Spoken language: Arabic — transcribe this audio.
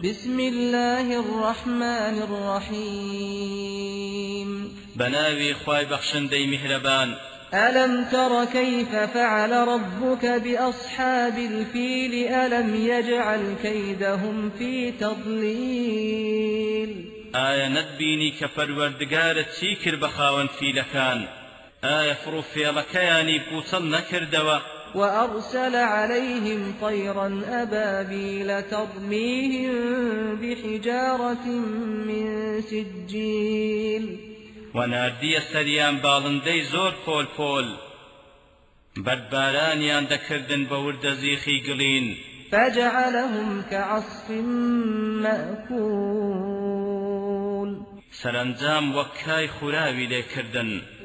بسم الله الرحمن الرحيم بناوي خواي بخشندي مهربان ألم تر كيف فعل ربك بأصحاب الفيل ألم يجعل كيدهم في تضليل آية ندبيني كپروردگار چی کرد بخاون فیلکان آية فروفيلكياني بوصل نكردوا وأرسل عليهم طيرا أبابيل ترميهم بحجارة من سجيل وناردية سريان بالندي زور پول پول بردبارانيان دكردن بورد زيخي قلين فجعلهم كعصف مأكول سرانجام وكاي خراوي لكردن